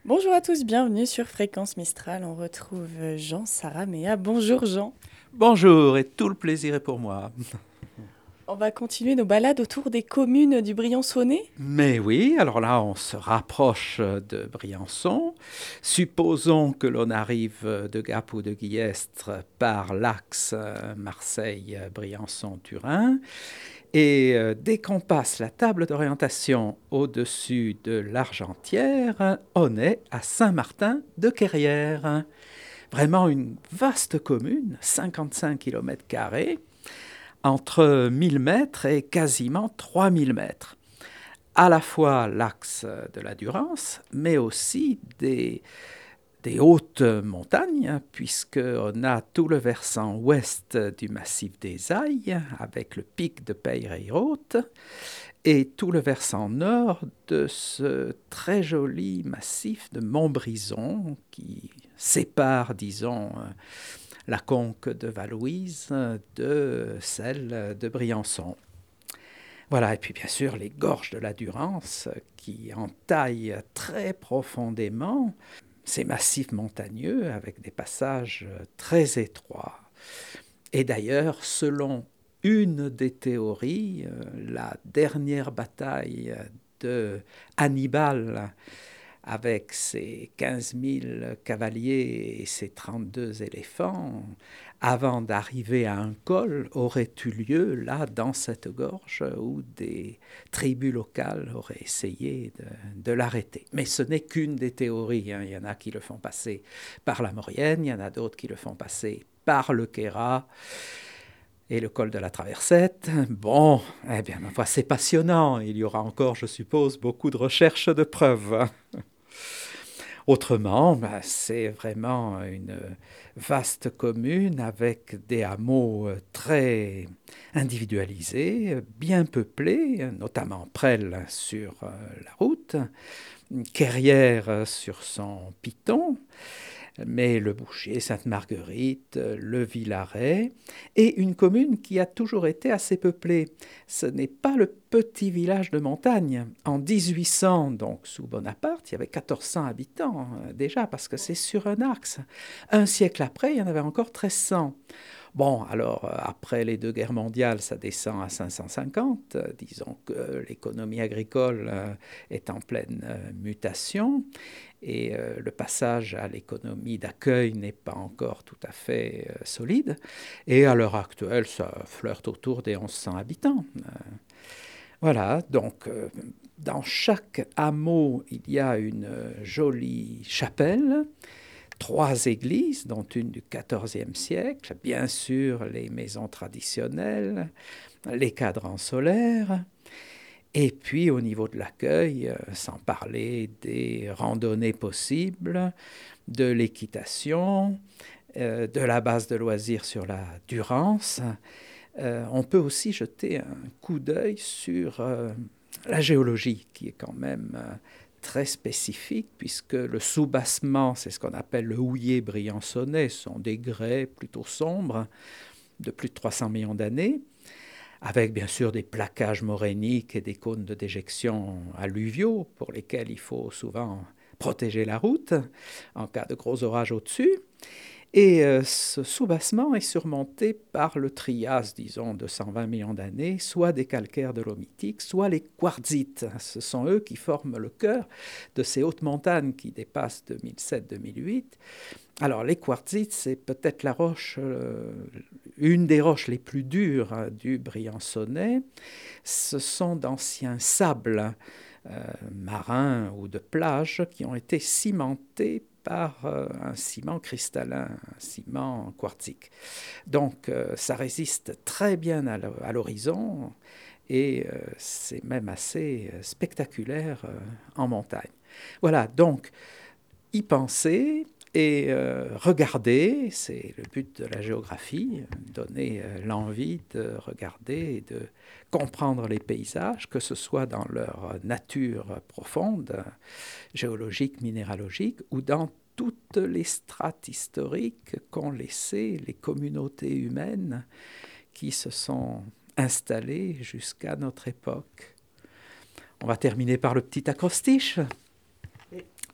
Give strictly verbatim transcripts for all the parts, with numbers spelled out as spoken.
Bonjour à tous, bienvenue sur Fréquence Mistral. On retrouve Jean Saraméa. Bonjour Jean. Bonjour et tout le plaisir est pour moi. On va continuer nos balades autour des communes du Briançonnais. Mais oui, alors là on se rapproche de Briançon. Supposons que l'on arrive de Gap ou de Guillestre par l'axe Marseille-Briançon-Turin. Et euh, dès qu'on passe la table d'orientation au-dessus de l'Argentière, on est à Saint-Martin-de-Querrières. Vraiment une vaste commune, cinquante-cinq kilomètres carrés, entre mille mètres et quasiment trois mille mètres. À la fois l'axe de la Durance, mais aussi des, des hautes montagnes, puisqu'on a tout le versant ouest du massif des Ailles, avec le pic de Peyrehorade, et tout le versant nord de ce très joli massif de Montbrison, qui sépare, disons, la conque de Valouise de celle de Briançon. Voilà, et puis bien sûr les gorges de la Durance qui entaillent très profondément ces massifs montagneux avec des passages très étroits. Et d'ailleurs, selon une des théories, la dernière bataille de Hannibal avec ses quinze mille cavaliers et ses trente-deux éléphants, avant d'arriver à un col, aurait eu lieu là, dans cette gorge, où des tribus locales auraient essayé de, de l'arrêter. Mais ce n'est qu'une des théories. Hein. Il y en a qui le font passer par la Maurienne, il y en a d'autres qui le font passer par le Queyras et le col de la Traversette. Bon, eh bien, ma foi, c'est passionnant. Il y aura encore, je suppose, beaucoup de recherches de preuves. Autrement, ben, c'est vraiment une vaste commune avec des hameaux très individualisés, bien peuplés, notamment Presles sur la route, Querrières sur son piton, mais le Boucher, Sainte-Marguerite, le Villaret, et une commune qui a toujours été assez peuplée. Ce n'est pas le petit village de montagne. En dix-huit cents, donc sous Bonaparte, il y avait quatorze cents habitants déjà, parce que c'est sur un axe. Un siècle après, il y en avait encore treize cents. Bon, alors, après les deux guerres mondiales, ça descend à cinq cent cinquante. Disons que l'économie agricole est en pleine mutation et le passage à l'économie d'accueil n'est pas encore tout à fait solide. Et à l'heure actuelle, ça flirte autour des onze cents habitants. Voilà, donc dans chaque hameau, il y a une jolie chapelle, trois églises, dont une du quatorzième siècle, bien sûr les maisons traditionnelles, les cadrans solaires, et puis au niveau de l'accueil, sans parler des randonnées possibles, de l'équitation, de la base de loisirs sur la Durance. On peut aussi jeter un coup d'œil sur la géologie, qui est quand même très spécifique, puisque le soubassement, c'est ce qu'on appelle le houiller briançonnais, ce sont des grès plutôt sombres de plus de trois cents millions d'années, avec bien sûr des plaquages morainiques et des cônes de déjection alluviaux pour lesquels il faut souvent protéger la route en cas de gros orages au-dessus. Et euh, ce soubassement est surmonté par le Trias, disons, de cent vingt millions d'années, soit des calcaires dolomitiques, soit les quartzites. Ce sont eux qui forment le cœur de ces hautes montagnes qui dépassent deux mille sept deux mille huit. Alors, les quartzites, c'est peut-être la roche, euh, une des roches les plus dures hein, du Briançonnais. Ce sont d'anciens sables euh, marins ou de plage qui ont été cimentés par euh, un ciment cristallin, un ciment quartzique. Donc, euh, ça résiste très bien à l'horizon et euh, c'est même assez spectaculaire euh, en montagne. Voilà, donc, y penser et euh, regarder, c'est le but de la géographie, donner euh, l'envie de regarder et de comprendre les paysages, que ce soit dans leur nature profonde, géologique, minéralogique, ou dans toutes les strates historiques qu'ont laissées les communautés humaines qui se sont installées jusqu'à notre époque. On va terminer par le petit acrostiche.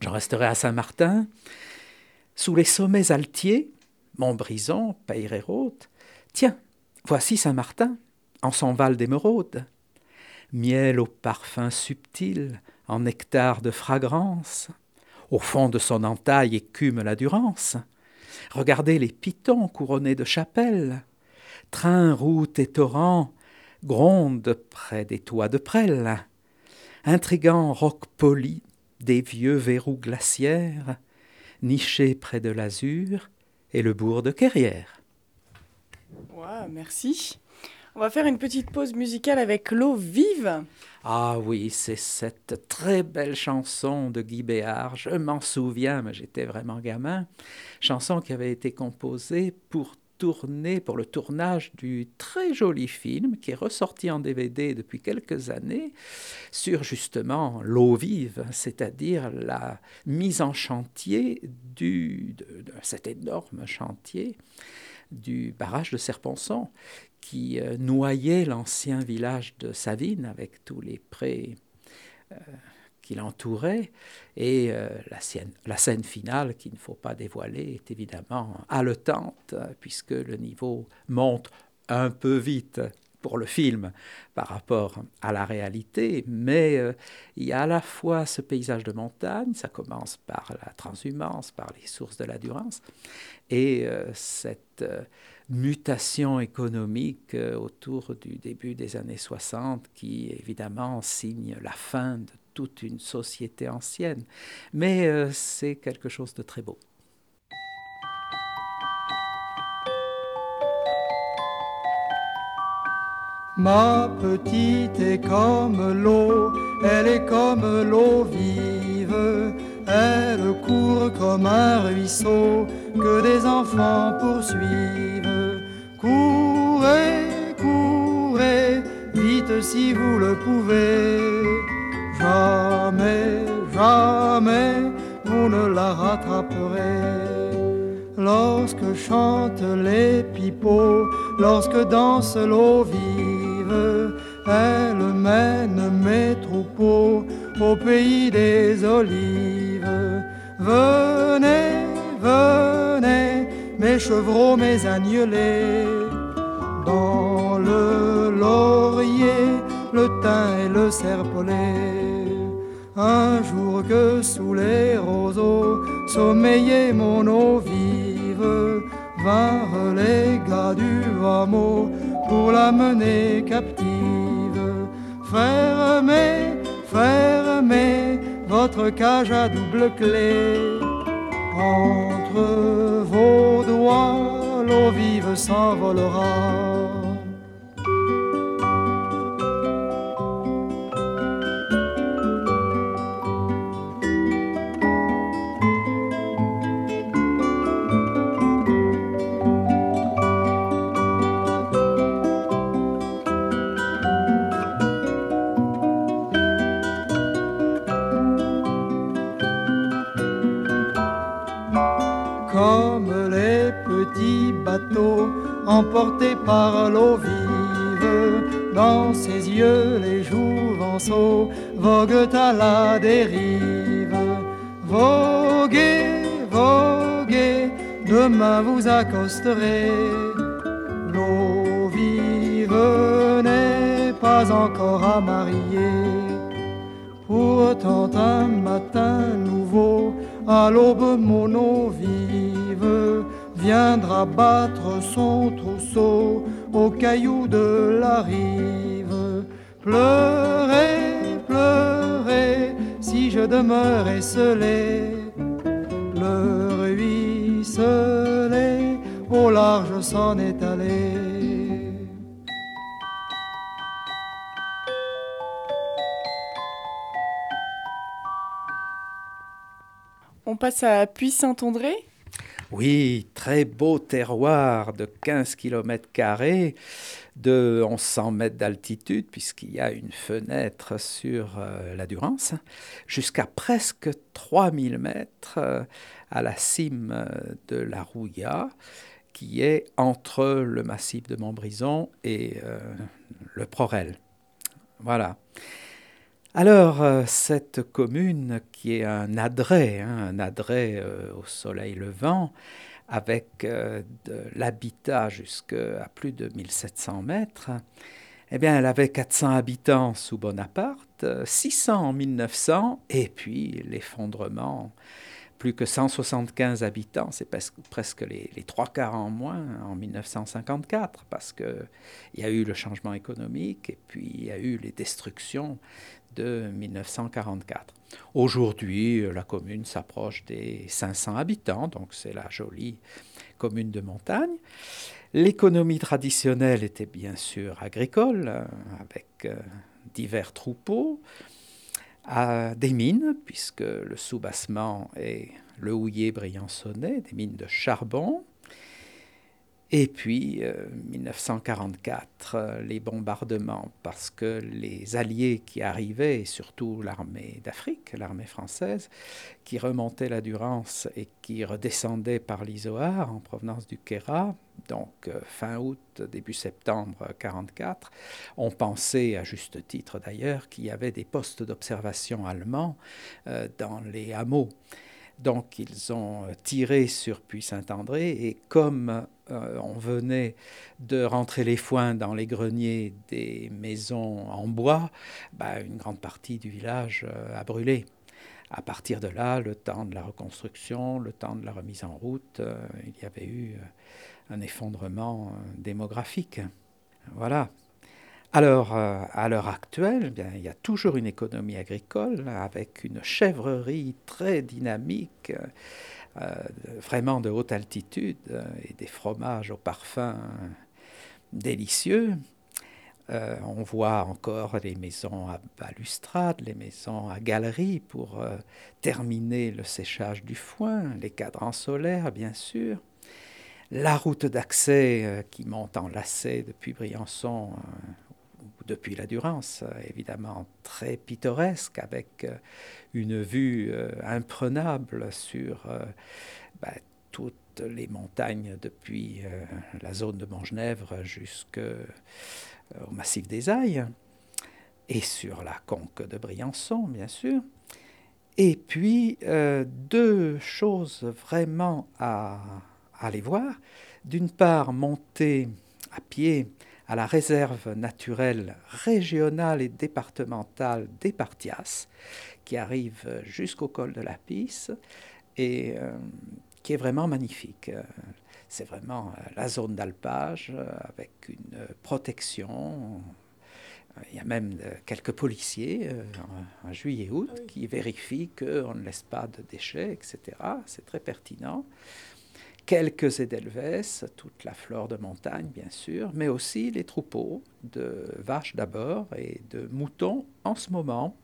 J'en resterai à Saint-Martin, sous les sommets altiers, Montbrison, Peyrehorade. Tiens, voici Saint-Martin, en son val d'émeraude. Miel au parfum subtil, en nectar de fragrance. Au fond de son entaille écume la Durance. Regardez les pitons couronnés de chapelles. Trains, routes et torrents grondent près des toits de prêles. Intrigants rocs polis des vieux verrous glaciaires, nichés près de l'azur et le bourg de Querrières. Wow, merci. On va faire une petite pause musicale avec L'eau vive. Ah oui, c'est cette très belle chanson de Guy Béard, je m'en souviens, mais j'étais vraiment gamin, chanson qui avait été composée pour tourner, pour le tournage du très joli film qui est ressorti en D V D depuis quelques années sur justement l'eau vive, c'est-à-dire la mise en chantier du, de, de cet énorme chantier du barrage de Serponçon qui euh, noyait l'ancien village de Savines avec tous les prés euh, qui l'entouraient. Et euh, la, scène, la scène finale, qu'il ne faut pas dévoiler, est évidemment haletante, puisque le niveau monte un peu vite pour le film par rapport à la réalité, mais euh, il y a à la fois ce paysage de montagne, ça commence par la transhumance, par les sources de la Durance, et euh, cette euh, mutation économique euh, autour du début des années soixante qui évidemment signe la fin de toute une société ancienne. Mais euh, c'est quelque chose de très beau. Ma petite est comme l'eau, elle est comme l'eau vive, elle court comme un ruisseau que des enfants poursuivent. Courez, courez, vite si vous le pouvez, jamais, jamais vous ne la rattraperez. Lorsque chantent les pipeaux, lorsque danse l'eau vive, elle mène mes troupeaux au pays des olives. Venez, venez, mes chevreaux, mes agnelés, dans le laurier, le thym et le serpolet. Un jour que sous les roseaux sommeillait mon eau vive, vinrent les gars du hameau pour la mener captive. Fermez, fermez votre cage à double clé. Entre vos doigts, l'eau vive s'envolera. Comme les petits bateaux emportés par l'eau vive, dans ses yeux les jouvenceaux voguent à la dérive. Voguez, voguez, demain vous accosterez. L'eau vive n'est pas encore à marier. Pourtant un matin nouveau, à l'aube mon eau vive viendra battre son trousseau aux cailloux de la rive. Pleurez, pleurez, si je demeure esselé, le ruisselet au large s'en est allé. On passe à Puy-Saint-André. Oui, très beau terroir de quinze kilomètres carrés, de onze cents mètres d'altitude, puisqu'il y a une fenêtre sur euh, la Durance, jusqu'à presque trois mille mètres euh, à la cime euh, de la Rouilla, qui est entre le massif de Montbrison et euh, le Prorel. Voilà. Alors, euh, cette commune qui est un adret, hein, un adret euh, au soleil levant, avec euh, de l'habitat jusqu'à plus de mille sept cents mètres, eh bien, elle avait quatre cents habitants sous Bonaparte, six cents en mille neuf cents, et puis l'effondrement, plus que cent soixante-quinze habitants, c'est presque, presque les, les trois quarts en moins en mille neuf cent cinquante-quatre, parce qu'il y a eu le changement économique, et puis il y a eu les destructions de mille neuf cent quarante-quatre. Aujourd'hui, la commune s'approche des cinq cents habitants, donc c'est la jolie commune de montagne. L'économie traditionnelle était bien sûr agricole, euh, avec euh, divers troupeaux, à des mines, puisque le soubassement est le houiller briançonnais, des mines de charbon. Et puis, euh, mille neuf cent quarante-quatre, euh, les bombardements, parce que les Alliés qui arrivaient, et surtout l'armée d'Afrique, l'armée française, qui remontait la Durance et qui redescendait par l'Izoard en provenance du Queyras, donc euh, fin août, début septembre mille neuf cent quarante-quatre, on pensait, à juste titre d'ailleurs, qu'il y avait des postes d'observation allemands euh, dans les hameaux. Donc ils ont tiré sur Puy-Saint-André et comme euh, on venait de rentrer les foins dans les greniers des maisons en bois, bah, une grande partie du village euh, a brûlé. À partir de là, le temps de la reconstruction, le temps de la remise en route, euh, il y avait eu un effondrement euh, démographique. Voilà. Alors, euh, à l'heure actuelle, bien, il y a toujours une économie agricole avec une chèvrerie très dynamique, euh, vraiment de haute altitude, euh, et des fromages au parfum euh, délicieux. Euh, on voit encore les maisons à balustrade, les maisons à galeries pour euh, terminer le séchage du foin, les cadrans solaires, bien sûr. La route d'accès euh, qui monte en lacet depuis Briançon, euh, depuis la Durance, évidemment très pittoresque, avec une vue euh, imprenable sur euh, bah, toutes les montagnes depuis euh, la zone de Montgenèvre jusqu'au euh, massif des Ailles, et sur la conque de Briançon, bien sûr. Et puis, euh, deux choses vraiment à, à aller voir. D'une part, monter à pied à la réserve naturelle régionale et départementale des Partias, qui arrive jusqu'au col de la Pisse et euh, qui est vraiment magnifique. C'est vraiment la zone d'alpage avec une protection. Il y a même quelques policiers en juillet-août ah oui. qui vérifient qu'on ne laisse pas de déchets, et cetera. C'est très pertinent. Quelques édelweiss, toute la flore de montagne, bien sûr, mais aussi les troupeaux de vaches d'abord et de moutons en ce moment.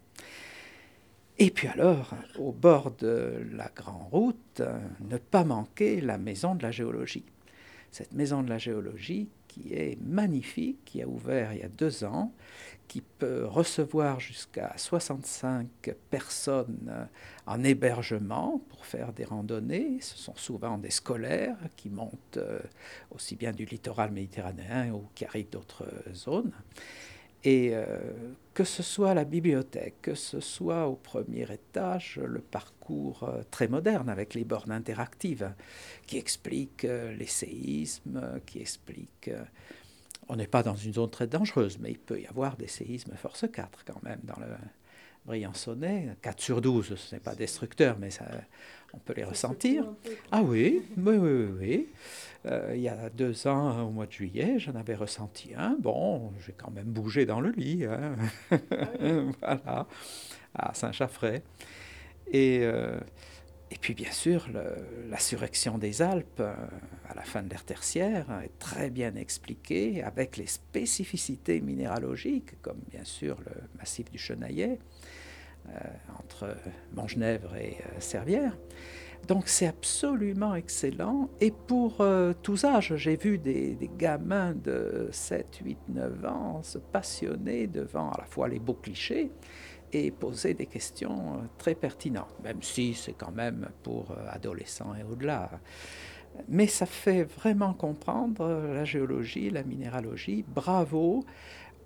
Et puis alors, au bord de la grande route, ne pas manquer la maison de la géologie. Cette maison de la géologie qui est magnifique, qui a ouvert il y a deux ans, qui peut recevoir jusqu'à soixante-cinq personnes en hébergement pour faire des randonnées. Ce sont souvent des scolaires qui montent aussi bien du littoral méditerranéen ou qui arrivent d'autres zones. Et euh, que ce soit la bibliothèque, que ce soit au premier étage, le parcours euh, très moderne avec les bornes interactives qui expliquent euh, les séismes, qui expliquent... Euh, on n'est pas dans une zone très dangereuse, mais il peut y avoir des séismes force quatre quand même dans le Briançonnais. quatre sur douze, ce n'est pas destructeur, mais ça, on peut les ressentir. Ah oui, oui, oui, oui. oui. Euh, il y a deux ans, au mois de juillet, j'en avais ressenti un. Bon, j'ai quand même bougé dans le lit, hein. Ah oui. Voilà, à Saint-Chaffray. Et, euh, et puis, bien sûr, le, la surrection des Alpes, euh, à la fin de l'ère tertiaire, est très bien expliquée, avec les spécificités minéralogiques, comme bien sûr le massif du Chenaillet, euh, entre Montgenèvre et euh, Servières. Donc c'est absolument excellent. Et pour euh, tous âges, j'ai vu des, des gamins de sept, huit, neuf ans se passionner devant à la fois les beaux clichés et poser des questions euh, très pertinentes, même si c'est quand même pour euh, adolescents et au-delà. Mais ça fait vraiment comprendre la géologie, la minéralogie. Bravo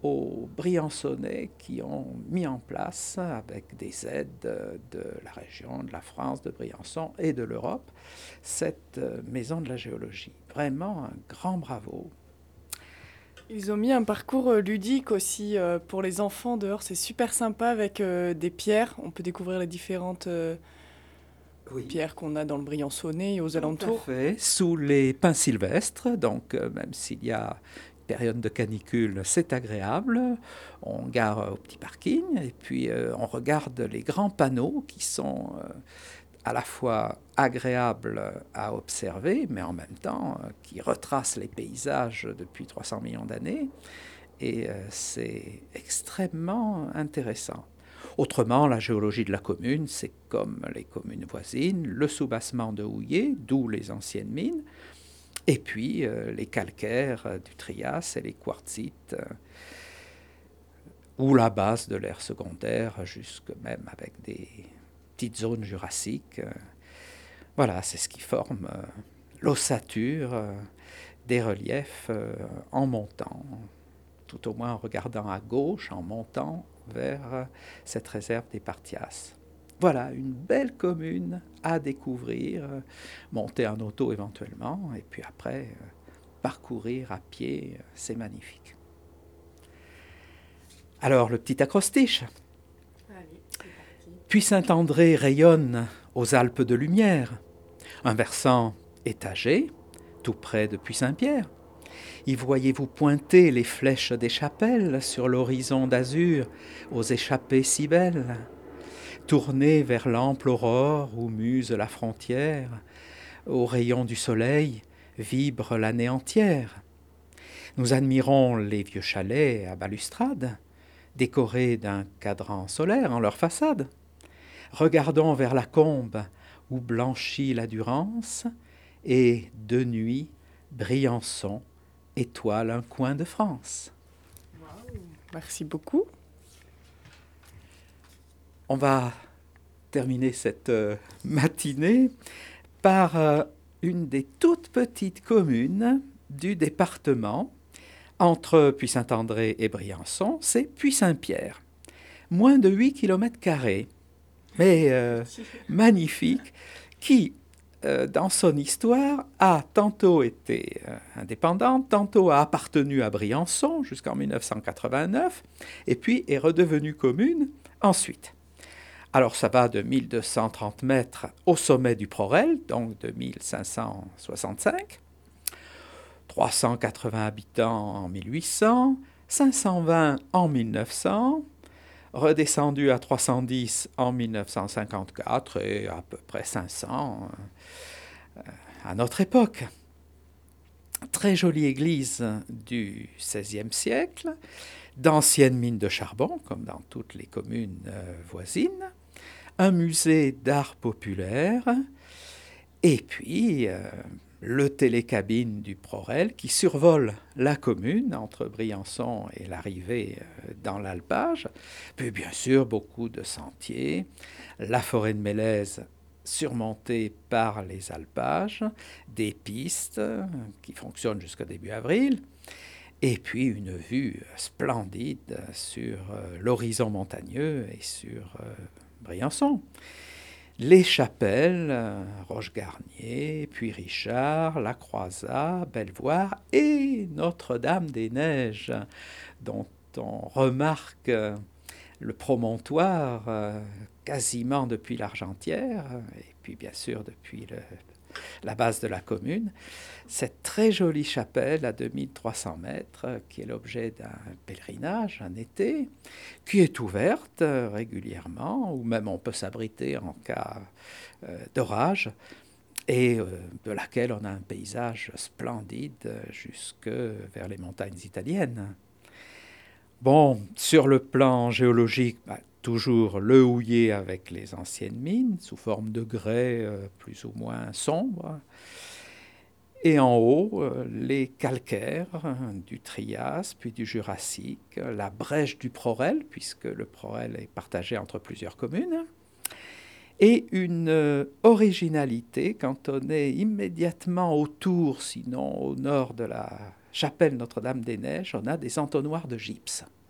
aux Briançonnais qui ont mis en place, avec des aides de la région, de la France, de Briançon et de l'Europe, cette maison de la géologie. Vraiment un grand bravo. Ils ont mis un parcours ludique aussi pour les enfants dehors. C'est super sympa avec des pierres. On peut découvrir les différentes oui. pierres qu'on a dans le Briançonnais et aux alentours. Tout à fait, sous les pins sylvestres. Donc, même s'il y a période de canicule, c'est agréable. On gare au petit parking et puis euh, on regarde les grands panneaux qui sont euh, à la fois agréables à observer, mais en même temps euh, qui retracent les paysages depuis trois cents millions d'années. Et euh, c'est extrêmement intéressant. Autrement, la géologie de la commune, c'est comme les communes voisines, le soubassement de houiller, d'où les anciennes mines, et puis euh, les calcaires euh, du Trias et les quartzites, euh, ou la base de l'ère secondaire, jusque même avec des petites zones jurassiques. Euh, voilà, c'est ce qui forme euh, l'ossature euh, des reliefs euh, en montant, tout au moins en regardant à gauche, en montant vers euh, cette réserve des Partias. Voilà, une belle commune à découvrir, euh, monter en auto éventuellement, et puis après, euh, parcourir à pied, euh, c'est magnifique. Alors, le petit acrostiche. Allez, c'est parti. Puy-Saint-André rayonne aux Alpes de Lumière, un versant étagé, tout près de Puy-Saint-Pierre. Y voyez-vous pointer les flèches des chapelles sur l'horizon d'azur, aux échappées si belles. Tournée vers l'ample aurore où muse la frontière, aux rayons du soleil vibre l'année entière. Nous admirons les vieux chalets à balustrade, décorés d'un cadran solaire en leur façade. Regardons vers la combe où blanchit la Durance, et de nuit, Briançon étoile un coin de France. Wow. Merci beaucoup. On va terminer cette euh, matinée par euh, une des toutes petites communes du département entre Puy-Saint-André et Briançon, c'est Puy-Saint-Pierre. Moins de huit kilomètres carrés, mais euh, magnifique, qui, euh, dans son histoire, a tantôt été euh, indépendante, tantôt a appartenu à Briançon jusqu'en mille neuf cent quatre-vingt-neuf, et puis est redevenue commune ensuite. Alors ça va de mille deux cent trente mètres au sommet du Prorel, donc de mille cinq cent soixante-cinq, trois cent quatre-vingts habitants en mille huit cents, cinq cent vingt en mille neuf cents, redescendu à trois cent dix en mille neuf cent cinquante-quatre et à peu près cinq cents euh, à notre époque. Très jolie église du seizième siècle, d'anciennes mines de charbon, comme dans toutes les communes euh, voisines, un musée d'art populaire, et puis euh, le télécabine du Prorel qui survole la commune entre Briançon et l'arrivée euh, dans l'alpage, puis bien sûr beaucoup de sentiers, la forêt de Mélèze surmontée par les alpages, des pistes euh, qui fonctionnent jusqu'au début avril, et puis une vue splendide sur euh, l'horizon montagneux et sur euh, Briançon. Les chapelles, euh, Roche-Garnier, puis Richard, La Croisat, Bellevoire et Notre-Dame-des-Neiges, dont on remarque euh, le promontoire euh, quasiment depuis l'Argentière, et puis bien sûr depuis le, la base de la commune. Cette très jolie chapelle à deux mille trois cents mètres, qui est l'objet d'un pèlerinage un été, qui est ouverte régulièrement, ou même on peut s'abriter en cas euh, d'orage, et euh, de laquelle on a un paysage splendide jusque vers les montagnes italiennes. Bon, sur le plan géologique, bah, toujours le houiller avec les anciennes mines, sous forme de grès euh, plus ou moins sombres. Et en haut, euh, les calcaires hein, du Trias, puis du Jurassique, la brèche du Prorel, puisque le Prorel est partagé entre plusieurs communes, et une euh, originalité quand on est immédiatement autour, sinon au nord de la chapelle Notre-Dame-des-Neiges, on a des entonnoirs de gypse.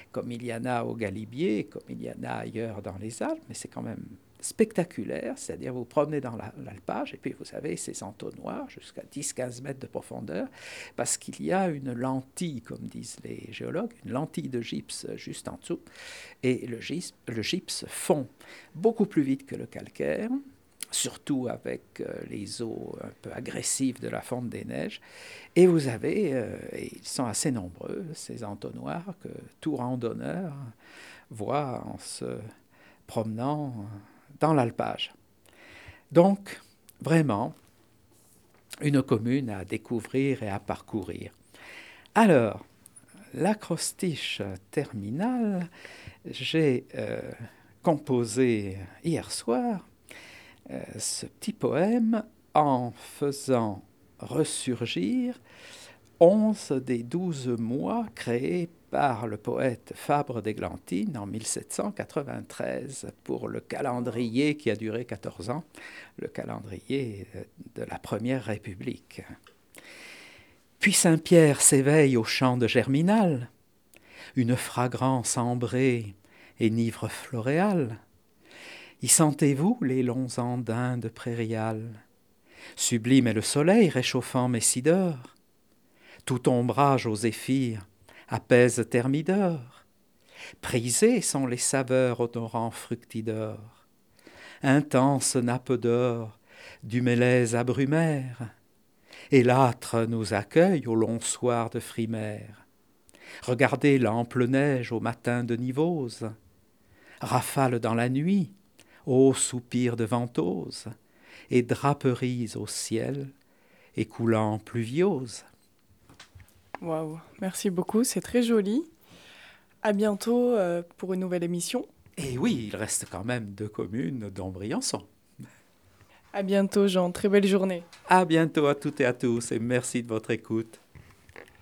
comme il y en a au Galibier, comme il y en a ailleurs dans les Alpes, mais c'est quand même spectaculaire, c'est-à-dire vous promenez dans la, l'alpage et puis vous avez ces entonnoirs jusqu'à dix à quinze mètres de profondeur parce qu'il y a une lentille, comme disent les géologues, une lentille de gypse juste en dessous et le gypse, le gypse fond beaucoup plus vite que le calcaire, surtout avec euh, les eaux un peu agressives de la fonte des neiges. Et vous avez, euh, et ils sont assez nombreux, ces entonnoirs que tout randonneur voit en se promenant dans l'alpage. Donc, vraiment, une commune à découvrir et à parcourir. Alors, l'acrostiche terminale, j'ai euh, composé hier soir euh, ce petit poème en faisant ressurgir onze des douze mois créés par le poète Fabre d'Églantine en mille sept cent quatre-vingt-treize pour le calendrier qui a duré quatorze ans, le calendrier de la Première République. Puis Saint-Pierre s'éveille au chant de Germinal, une fragrance ambrée et nivre floréale. Y sentez-vous les longs andins de prairial? Sublime est le soleil réchauffant Messidor. Tout ombrage aux zéphyrs apaise Thermidor. Prisées sont les saveurs odorants fructidores. Intense nappe d'or du mélèze abrumaire. Et l'âtre nous accueille au long soir de frimaire. Regardez l'ample neige au matin de Nivose. Rafale dans la nuit, ô soupir de ventose, et draperies au ciel, écoulant pluviose. Waouh, merci beaucoup, c'est très joli. À bientôt euh, pour une nouvelle émission. Et oui, il reste quand même deux communes dont Briançon. À bientôt Jean, très belle journée. À bientôt à toutes et à tous et merci de votre écoute.